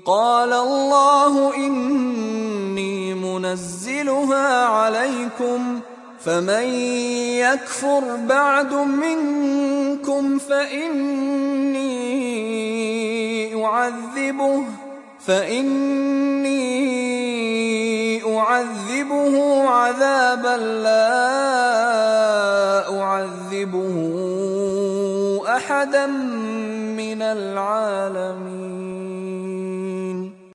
قال الله إني منزلها عليكم فمن يكفر بعد منكم فإني أعذبه عذابا لا أعذبه أحدا من العالمين.